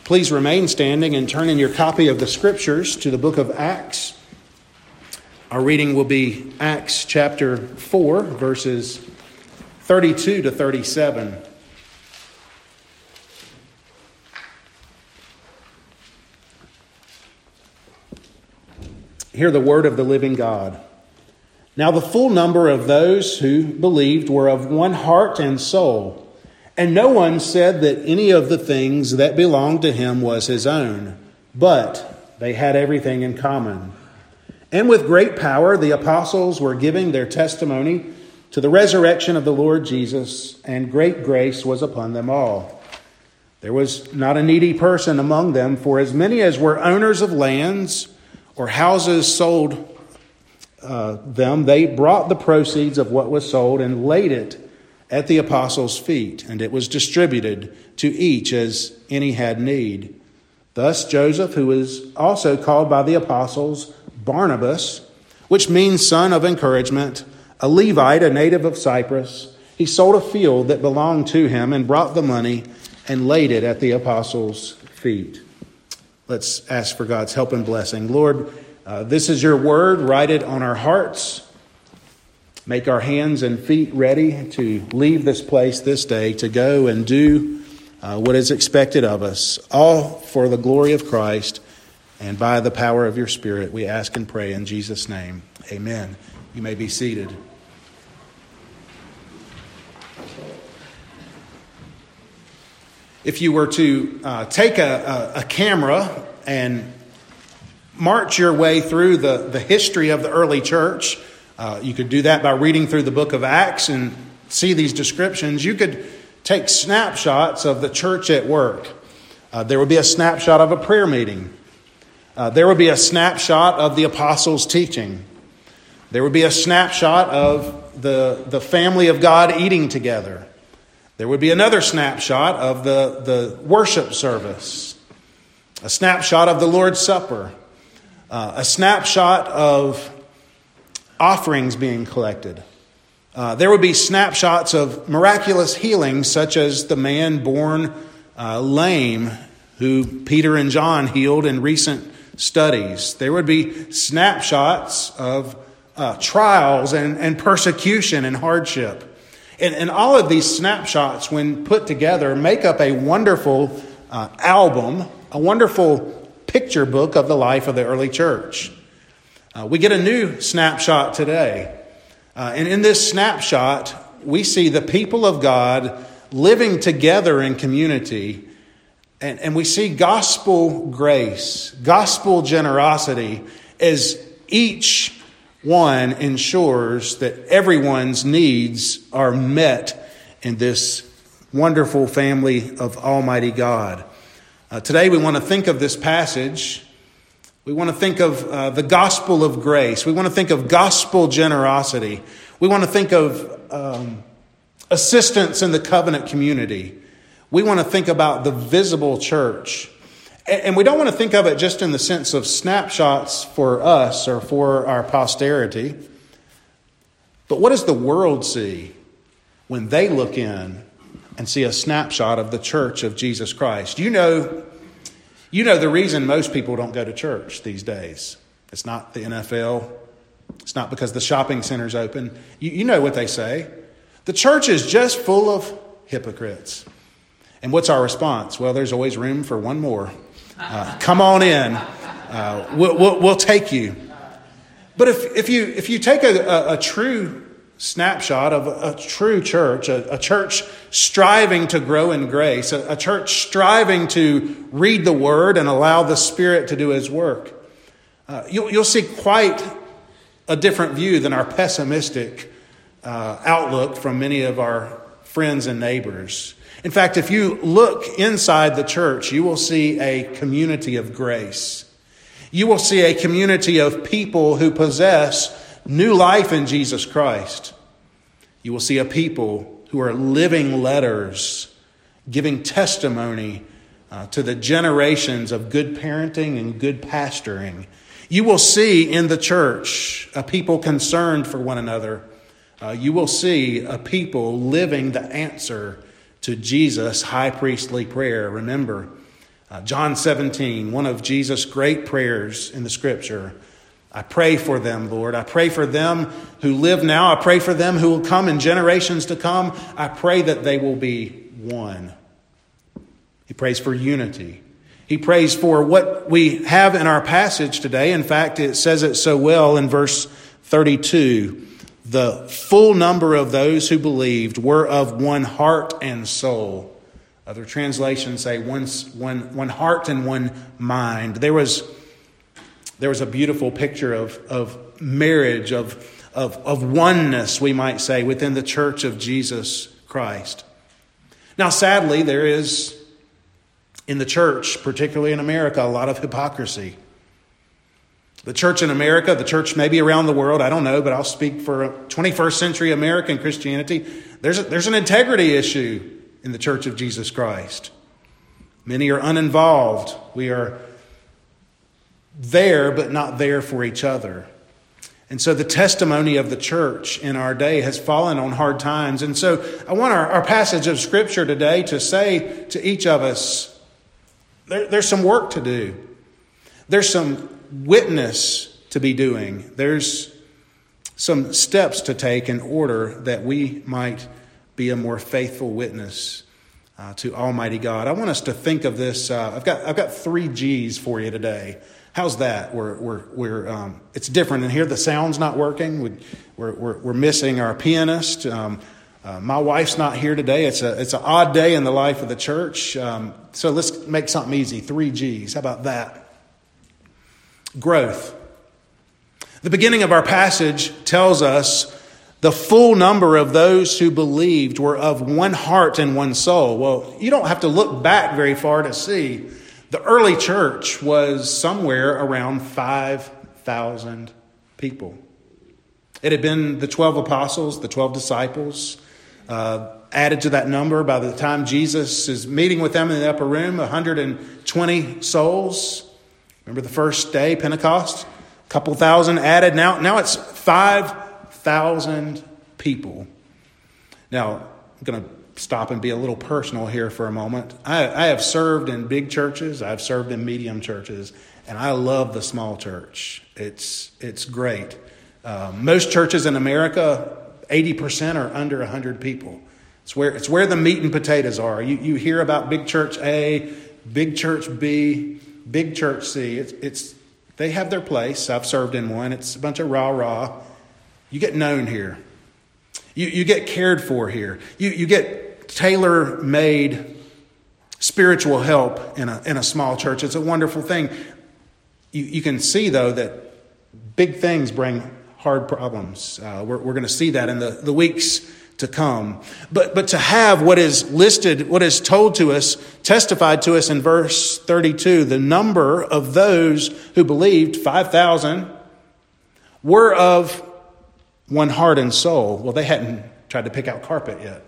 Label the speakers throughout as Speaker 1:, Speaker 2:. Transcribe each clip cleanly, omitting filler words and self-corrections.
Speaker 1: Please remain standing and turn in your copy of the Scriptures to the book of Acts. Our reading will be Acts chapter 4, verses 32 to 37. Hear the word of the living God. Now the full number of those who believed were of one heart and soul. And no one said that any of the things that belonged to him was his own, but they had everything in common. And with great power the apostles were giving their testimony to the resurrection of the Lord Jesus, and great grace was upon them all. There was not a needy person among them, for as many as were owners of lands or houses sold them, they brought the proceeds of what was sold and laid it at the apostles' feet, and it was distributed to each as any had need. Thus Joseph, who was also called by the apostles Barnabas, which means son of encouragement, a Levite, a native of Cyprus, he sold a field that belonged to him and brought the money and laid it at the apostles' feet. Let's ask for God's help and blessing. Lord, this is your word. Write it on our hearts. Make our hands and feet ready to leave this place this day, to go and do what is expected of us, all for the glory of Christ and by the power of your Spirit. We ask and pray in Jesus' name. Amen. You may be seated. If you were to take a camera and march your way through the history of the early church, you could do that by reading through the book of Acts and see these descriptions. You could take snapshots of the church at work. There would be a snapshot of a prayer meeting. There would be a snapshot of the apostles' teaching. There would be a snapshot of the family of God eating together. There would be another snapshot of the worship service. A snapshot of the Lord's Supper. A snapshot of offerings being collected. There would be snapshots of miraculous healings, such as the man born lame who Peter and John healed in recent studies. There would be snapshots of trials and persecution and hardship. And all of these snapshots, when put together, make up a wonderful album, a wonderful picture book of the life of the early church. We get a new snapshot today. And in this snapshot, we see the people of God living together in community. And we see gospel grace, gospel generosity, as each one ensures that everyone's needs are met in this wonderful family of Almighty God. Today we want to think of this passage. We want to think of the gospel of grace. We want to think of gospel generosity. We want to think of assistance in the covenant community. We want to think about the visible church. And we don't want to think of it just in the sense of snapshots for us or for our posterity. But what does the world see when they look in and see a snapshot of the church of Jesus Christ? You know the reason most people don't go to church these days. It's not the NFL. It's not because the shopping center's open. You know what they say. The church is just full of hypocrites. And what's our response? Well, there's always room for one more. Come on in. We'll take you. But if you take a true snapshot of a true church, a church striving to grow in grace, a church striving to read the Word and allow the Spirit to do His work, you'll see quite a different view than our pessimistic outlook from many of our friends and neighbors. In fact, if you look inside the church, you will see a community of grace. You will see a community of people who possess new life in Jesus Christ. You will see a people who are living letters, giving testimony to the generations of good parenting and good pastoring. You will see in the church a people concerned for one another. You will see a people living the answer to Jesus' high priestly prayer. Remember, John 17, one of Jesus' great prayers in the Scripture. I pray for them, Lord. I pray for them who live now. I pray for them who will come in generations to come. I pray that they will be one. He prays for unity. He prays for what we have in our passage today. In fact, it says it so well in verse 32. The full number of those who believed were of one heart and soul. Other translations say one heart and one mind. There was a beautiful picture of marriage, of oneness, we might say, within the church of Jesus Christ. Now, sadly, there is in the church, particularly in America, a lot of hypocrisy. The church in America, the church maybe around the world, I don't know, but I'll speak for 21st century American Christianity. There's an integrity issue in the church of Jesus Christ. Many are uninvolved. We are there, but not there for each other. And so the testimony of the church in our day has fallen on hard times. And so I want our passage of Scripture today to say to each of us, there's some work to do. There's some witness to be doing. There's some steps to take in order that we might be a more faithful witness to Almighty God. I want us to think of this. I've got 3 G's for you today. How's that? It's different in here. The sound's not working. We're missing our pianist. My wife's not here today. It's an odd day in the life of the church. So let's make something easy. 3 G's. How about that? Growth. The beginning of our passage tells us the full number of those who believed were of one heart and one soul. Well, you don't have to look back very far to see. The early church was somewhere around 5,000 people. It had been the 12 apostles, the 12 disciples, added to that number by the time Jesus is meeting with them in the upper room, 120 souls. Remember the first day, Pentecost? A couple thousand added. Now it's 5,000 people. Now, I'm going to stop and be a little personal here for a moment. I have served in big churches. I've served in medium churches. And I love the small church. It's great. Most churches in America, 80% are under 100 people. It's where the meat and potatoes are. You hear about big church A, big church B, big church C. They have their place. I've served in one. It's a bunch of rah-rah. You get known here. You get cared for here. You get tailor-made spiritual help in a small church. It's a wonderful thing. You can see, though, that big things bring hard problems. We're going to see that in the weeks to come. But to have what is listed, what is told to us, testified to us in verse 32, the number of those who believed, 5,000, were of one heart and soul. Well, they hadn't tried to pick out carpet yet.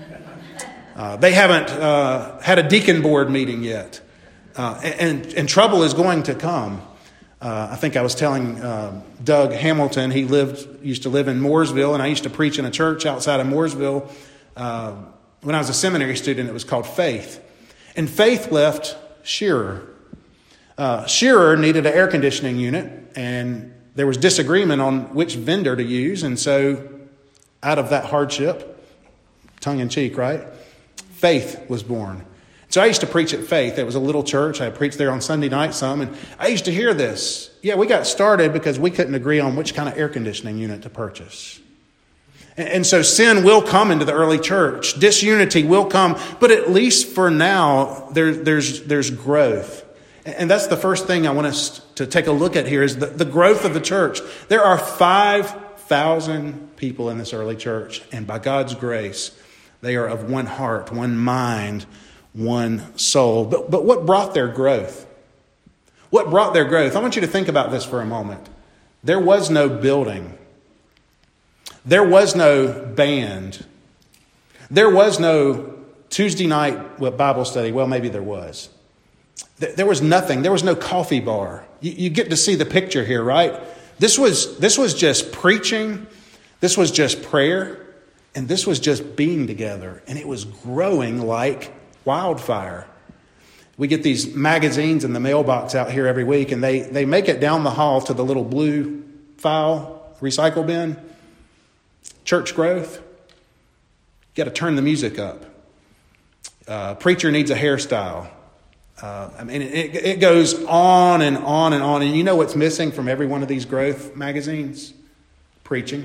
Speaker 1: They haven't had a deacon board meeting yet. And trouble is going to come. I think I was telling Doug Hamilton, he used to live in Mooresville, and I used to preach in a church outside of Mooresville. When I was a seminary student, it was called Faith. And Faith left Shearer. Shearer needed an air conditioning unit, and there was disagreement on which vendor to use. And so out of that hardship, tongue in cheek, right? Faith was born. So I used to preach at Faith. It was a little church. I preached there on Sunday night some. And I used to hear this. Yeah, we got started because we couldn't agree on which kind of air conditioning unit to purchase. And so sin will come into the early church. Disunity will come. But at least for now, there's growth. And that's the first thing I want us to take a look at here is the growth of the church. There are 5,000 people in this early church. And by God's grace, they are of one heart, one mind, one soul. But what brought their growth? What brought their growth? I want you to think about this for a moment. There was no building. There was no band. There was no Tuesday night Bible study. Well, maybe there was. There was nothing. There was no coffee bar. You get to see the picture here, right? This was just preaching. This was just prayer. And this was just being together. And it was growing like wildfire. It We get these magazines in the mailbox out here every week, and they make it down the hall to the little blue file recycle bin. Church growth. You got to turn the music up. Preacher needs a hairstyle. It goes on and on and on. And you know what's missing from every one of these growth magazines? Preaching.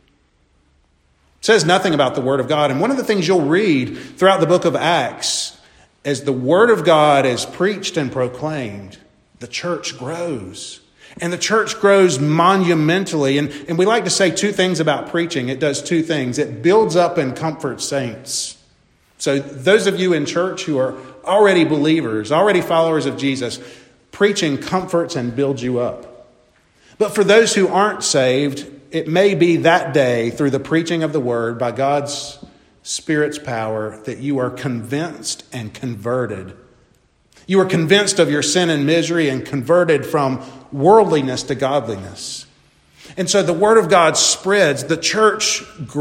Speaker 1: It says nothing about the Word of God. And one of the things you'll read throughout the book of Acts, as the Word of God is preached and proclaimed, the church grows. And the church grows monumentally. And we like to say two things about preaching. It does two things. It builds up and comforts saints. So those of you in church who are already believers, already followers of Jesus, preaching comforts and builds you up. But for those who aren't saved, it may be that day through the preaching of the Word by God's Spirit's power that you are convinced and converted. You are convinced of your sin and misery and converted from worldliness to godliness. And so the Word of God spreads, the church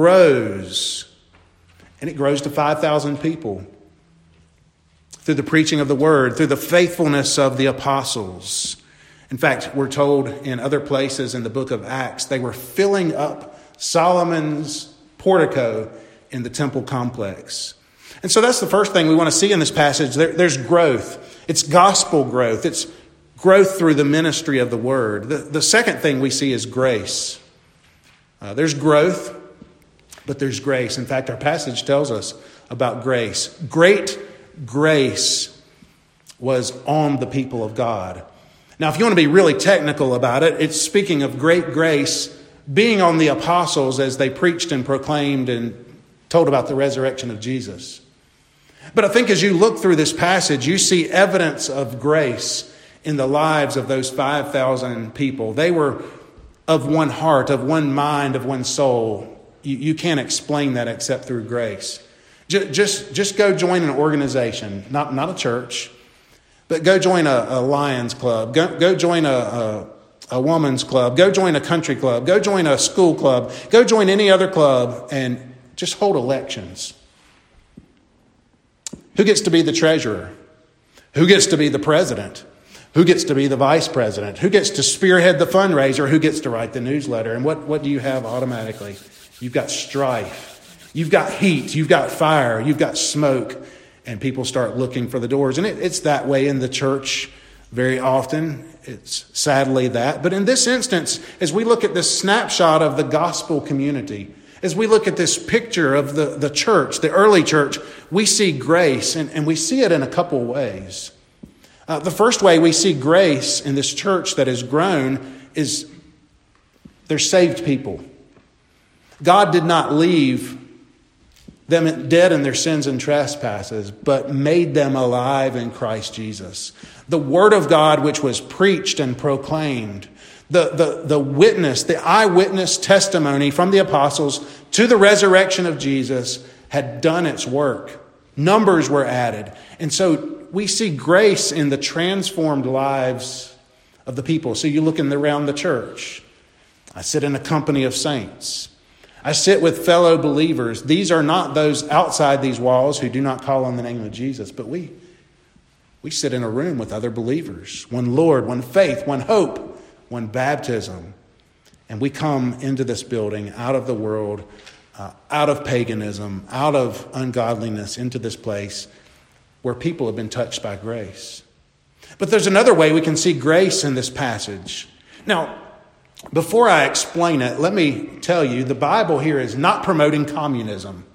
Speaker 1: grows, and it grows to 5,000 people through the preaching of the Word, through the faithfulness of the apostles. In fact, we're told in other places in the book of Acts, they were filling up Solomon's portico in the temple complex. And so that's the first thing we want to see in this passage. There's growth. It's gospel growth. It's growth through the ministry of the Word. The second thing we see is grace. There's growth, but there's grace. In fact, our passage tells us about grace. Great grace was on the people of God. Now, if you want to be really technical about it, it's speaking of great grace being on the apostles as they preached and proclaimed and told about the resurrection of Jesus. But I think as you look through this passage, you see evidence of grace in the lives of those 5,000 people. They were of one heart, of one mind, of one soul. You can't explain that except through grace. Just go join an organization, not a church, but go join a Lions Club. Go join a woman's club. Go join a country club. Go join a school club. Go join any other club and just hold elections. Who gets to be the treasurer? Who gets to be the president? Who gets to be the vice president? Who gets to spearhead the fundraiser? Who gets to write the newsletter? And what do you have automatically? You've got strife. You've got heat. You've got fire. You've got smoke. And people start looking for the doors. And it's that way in the church very often. It's sadly that. But in this instance, as we look at this snapshot of the gospel community, as we look at this picture of the church, the early church, we see grace. And we see it in a couple ways. The first way we see grace in this church that has grown is they're saved people. God did not leave them dead in their sins and trespasses, but made them alive in Christ Jesus. The Word of God, which was preached and proclaimed, the witness, the eyewitness testimony from the apostles to the resurrection of Jesus had done its work. Numbers were added. And so we see grace in the transformed lives of the people. So you look around the church. I sit in a company of saints. I sit with fellow believers. These are not those outside these walls who do not call on the name of Jesus, but we sit in a room with other believers. One Lord, one faith, one hope, one baptism. And we come into this building out of the world, out of paganism, out of ungodliness, into this place where people have been touched by grace. But there's another way we can see grace in this passage. Now, before I explain it, let me tell you, the Bible here is not promoting communism.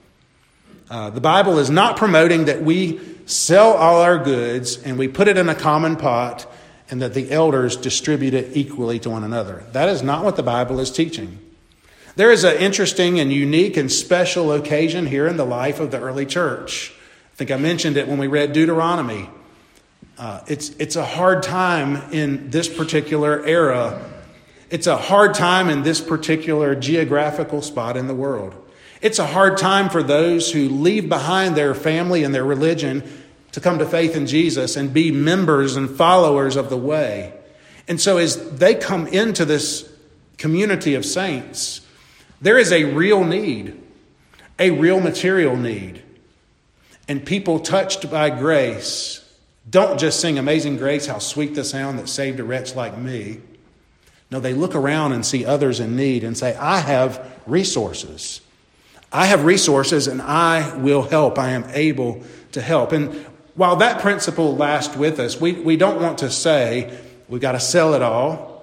Speaker 1: The Bible is not promoting that we sell all our goods and we put it in a common pot and that the elders distribute it equally to one another. That is not what the Bible is teaching. There is an interesting and unique and special occasion here in the life of the early church. I think I mentioned it when we read Deuteronomy. It's a hard time in this particular era. It's a hard time in this particular geographical spot in the world. It's a hard time for those who leave behind their family and their religion to come to faith in Jesus and be members and followers of the way. And so as they come into this community of saints, there is a real need, a real material need. And people touched by grace don't just sing Amazing Grace, how sweet the sound that saved a wretch like me. No, they look around and see others in need and say, I have resources. I have resources and I will help. I am able to help. And while that principle lasts with us, we don't want to say we've got to sell it all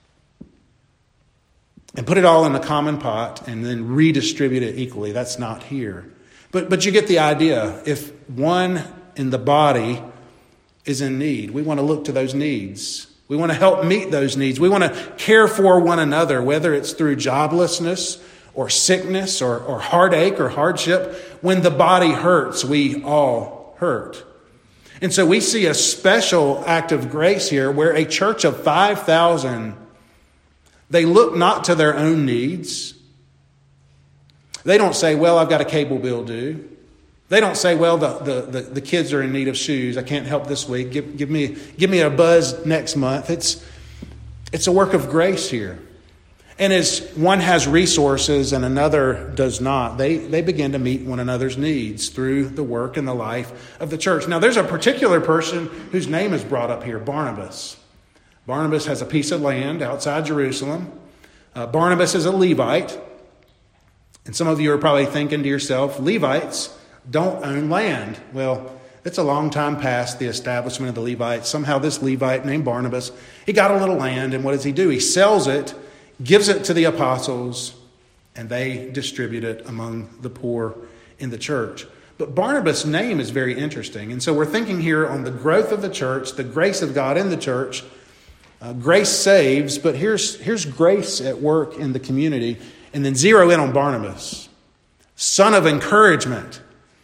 Speaker 1: and put it all in a common pot and then redistribute it equally. That's not here. But you get the idea. If one in the body is in need, we want to look to those needs. We want to help meet those needs. We want to care for one another, whether it's through joblessness or sickness or heartache or hardship. When the body hurts, we all hurt. And so we see a special act of grace here where a church of 5,000, they look not to their own needs. They don't say, well, I've got a cable bill due. They don't say, well, the kids are in need of shoes. I can't help this week. Give me a buzz next month. It's a work of grace here. And as one has resources and another does not, they begin to meet one another's needs through the work and the life of the church. Now, there's a particular person whose name is brought up here, Barnabas. Barnabas has a piece of land outside Jerusalem. Barnabas is a Levite. And some of you are probably thinking to yourself, Levites don't own land. Well, it's a long time past the establishment of the Levites. Somehow this Levite named Barnabas, he got a little land, and what does he do? He sells it, gives it to the apostles, and they distribute it among the poor in the church. But Barnabas' name is very interesting. And so we're thinking here on the growth of the church, the grace of God in the church. Grace saves, but here's grace at work in the community. And then zero in on Barnabas, son of encouragement.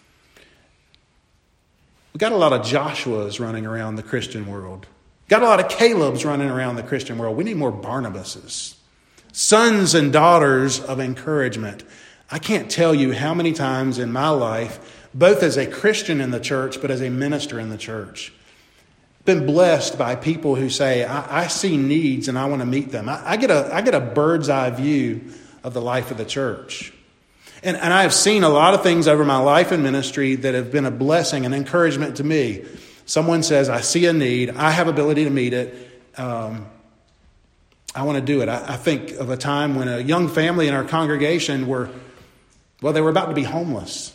Speaker 1: We've got a lot of Joshuas running around the Christian world. Got a lot of Calebs running around the Christian world. We need more Barnabases. Sons and daughters of encouragement. I can't tell you how many times in my life, both as a Christian in the church, but as a minister in the church, been blessed by people who say, I see needs and I want to meet them. I get a bird's eye view of the life of the church. And I have seen a lot of things over my life in ministry that have been a blessing and encouragement to me. Someone says, I see a need. I have ability to meet it. I want to do it. I think of a time when a young family in our congregation they were about to be homeless.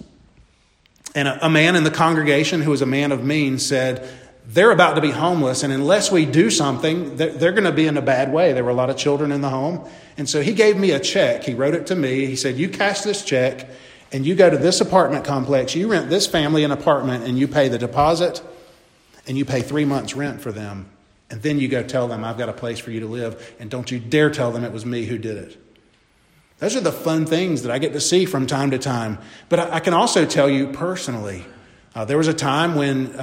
Speaker 1: And a man in the congregation who was a man of means said, they're about to be homeless, and unless we do something, they're going to be in a bad way. There were a lot of children in the home. And so he gave me a check. He wrote it to me. He said, you cash this check, and you go to this apartment complex. You rent this family an apartment, and you pay the deposit, and you pay 3 months' rent for them. And then you go tell them, I've got a place for you to live, and don't you dare tell them it was me who did it. Those are the fun things that I get to see from time to time. But I can also tell you personally, there was a time when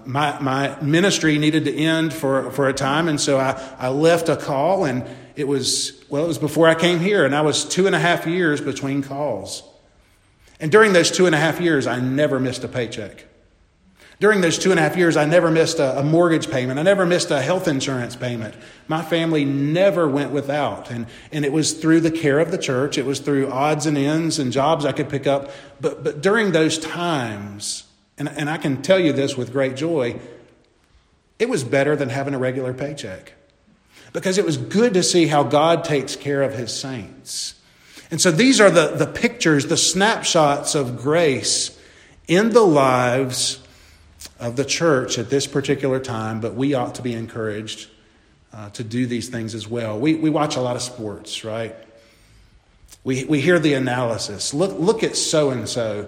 Speaker 1: my ministry needed to end for a time, and so I left a call, and it was before I came here, and I was 2.5 years between calls. And during those 2.5 years, I never missed a paycheck. During those 2.5 years, I never missed a mortgage payment. I never missed a health insurance payment. My family never went without, and it was through the care of the church. It was through odds and ends and jobs I could pick up. But during those times, and I can tell you this with great joy, it was better than having a regular paycheck. Because it was good to see how God takes care of his saints. And so these are the pictures, the snapshots of grace in the lives of the church at this particular time. But we ought to be encouraged to do these things as well. We watch a lot of sports, right? We hear the analysis. Look at so-and-so.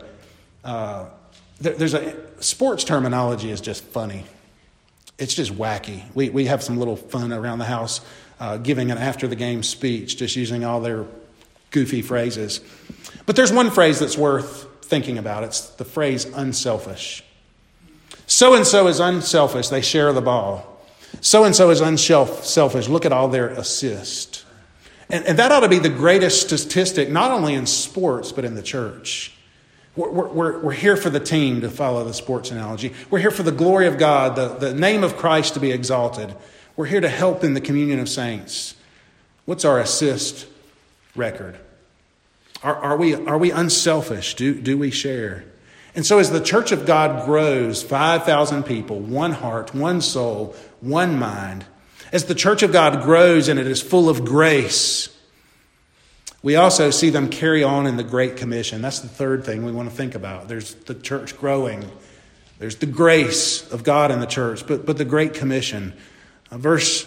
Speaker 1: There's sports terminology is just funny. It's just wacky. We have some little fun around the house giving an after the game speech, just using all their goofy phrases. But there's one phrase that's worth thinking about. It's the phrase unselfish. So-and-so is unselfish. They share the ball. So-and-so is unselfish. Look at all their assists. And that ought to be the greatest statistic, not only in sports, but in the church. We're here for the team, to follow the sports analogy. We're here for the glory of God, the name of Christ to be exalted. We're here to help in the communion of saints. What's our assist record? Are we unselfish? Do we share? And so as the church of God grows, 5,000 people, one heart, one soul, one mind, as the church of God grows and it is full of grace, we also see them carry on in the Great Commission. That's the third thing we want to think about. There's the church growing. There's the grace of God in the church, but the Great Commission. Verse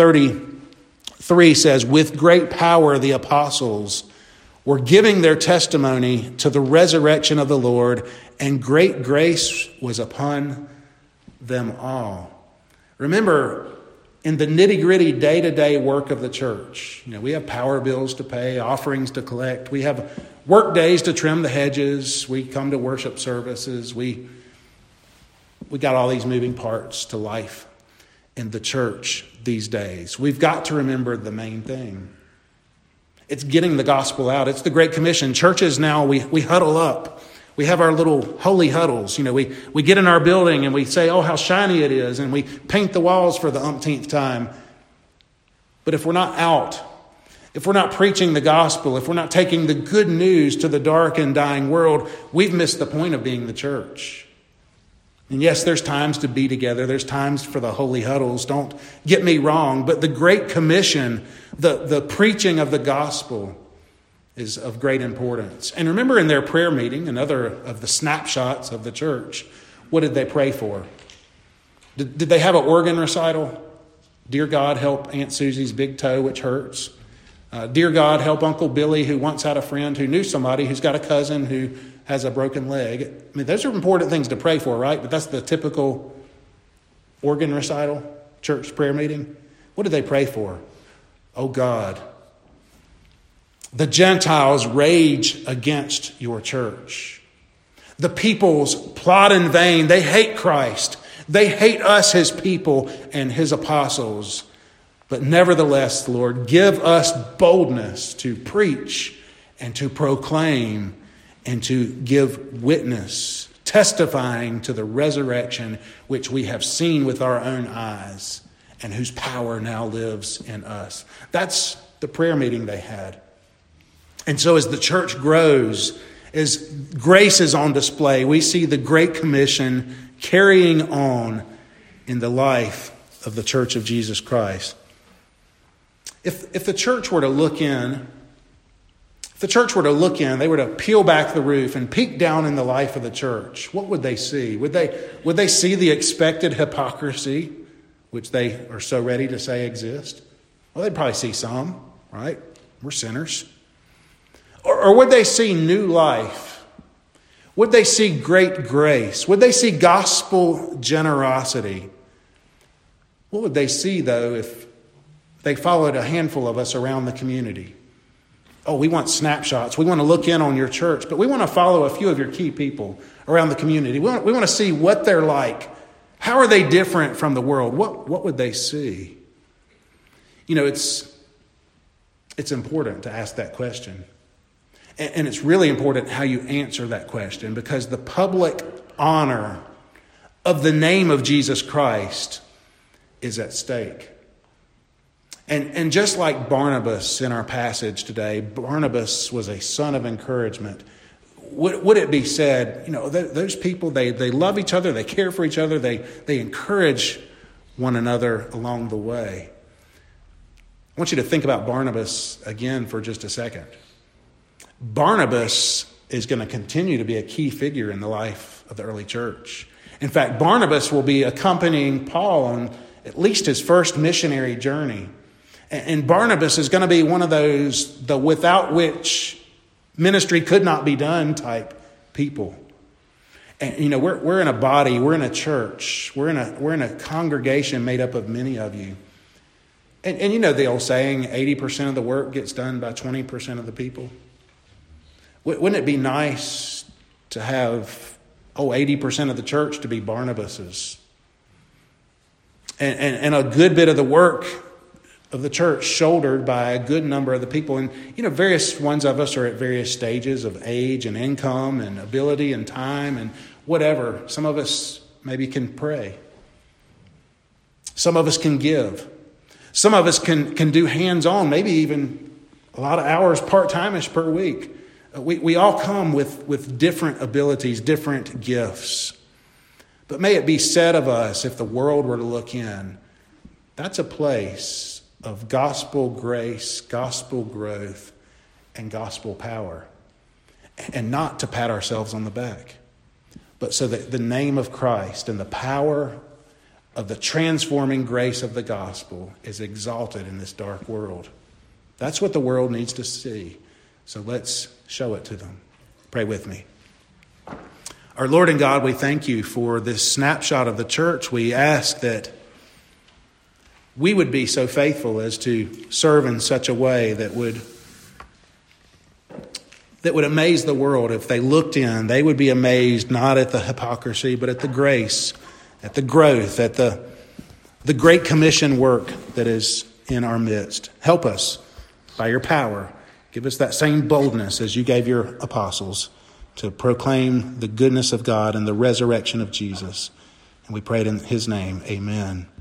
Speaker 1: 33 says, with great power the apostles were giving their testimony to the resurrection of the Lord, and great grace was upon them all. Remember, in the nitty-gritty day-to-day work of the church, we have power bills to pay, offerings to collect. We have work days to trim the hedges. We come to worship services. We got all these moving parts to life in the church these days. We've got to remember the main thing. It's getting the gospel out. It's the Great Commission. Churches now, we huddle up. We have our little holy huddles. We get in our building and we say, oh, how shiny it is. And we paint the walls for the umpteenth time. But if we're not out, if we're not preaching the gospel, if we're not taking the good news to the dark and dying world, we've missed the point of being the church. And yes, there's times to be together. There's times for the holy huddles. Don't get me wrong. But the Great Commission, the preaching of the gospel, is of great importance. And remember in their prayer meeting, another of the snapshots of the church, what did they pray for? Did they have an organ recital? Dear God, help Aunt Susie's big toe, which hurts. Dear God, help Uncle Billy, who once had a friend who knew somebody who's got a cousin who has a broken leg. I mean, those are important things to pray for, right? But that's the typical organ recital, church prayer meeting. What did they pray for? Oh God, the Gentiles rage against your church. The peoples plot in vain. They hate Christ. They hate us, his people and his apostles. But nevertheless, Lord, give us boldness to preach and to proclaim and to give witness, testifying to the resurrection which we have seen with our own eyes and whose power now lives in us. That's the prayer meeting they had. And so as the church grows, as grace is on display, we see the Great Commission carrying on in the life of the church of Jesus Christ. If the church were to look in, they were to peel back the roof and peek down in the life of the church, what would they see? Would they see the expected hypocrisy, which they are so ready to say exists? Well, they'd probably see some, right? We're sinners. Or would they see new life? Would they see great grace? Would they see gospel generosity? What would they see, though, if they followed a handful of us around the community? Oh, we want snapshots. We want to look in on your church, but we want to follow a few of your key people around the community. We want to see what they're like. How are they different from the world? What would they see? It's important to ask that question. And it's really important how you answer that question, because the public honor of the name of Jesus Christ is at stake. And just like Barnabas in our passage today, Barnabas was a son of encouragement. Would it be said, those people, they love each other, they care for each other, they encourage one another along the way. I want you to think about Barnabas again for just a second. Barnabas is going to continue to be a key figure in the life of the early church. In fact, Barnabas will be accompanying Paul on at least his first missionary journey. And Barnabas is going to be one of those, the without which ministry could not be done type people. And we're in a body, we're in a church, we're in a congregation made up of many of you. And you know the old saying, 80% of the work gets done by 20% of the people. Wouldn't it be nice to have 80% of the church to be Barnabas's? And a good bit of the work of the church shouldered by a good number of the people. And, various ones of us are at various stages of age and income and ability and time and whatever. Some of us maybe can pray. Some of us can give. Some of us can do hands-on, maybe even a lot of hours part-time-ish per week. We all come with different abilities, different gifts. But may it be said of us, if the world were to look in, that's a place of gospel grace, gospel growth, and gospel power. And not to pat ourselves on the back, but so that the name of Christ and the power of the transforming grace of the gospel is exalted in this dark world. That's what the world needs to see. So let's show it to them. Pray with me. Our Lord and God, we thank you for this snapshot of the church. We ask that we would be so faithful as to serve in such a way that would amaze the world. If they looked in, they would be amazed not at the hypocrisy, but at the grace, at the growth, at the great commission work that is in our midst. Help us by your power. Give us that same boldness as you gave your apostles to proclaim the goodness of God and the resurrection of Jesus. And we pray it in his name. Amen.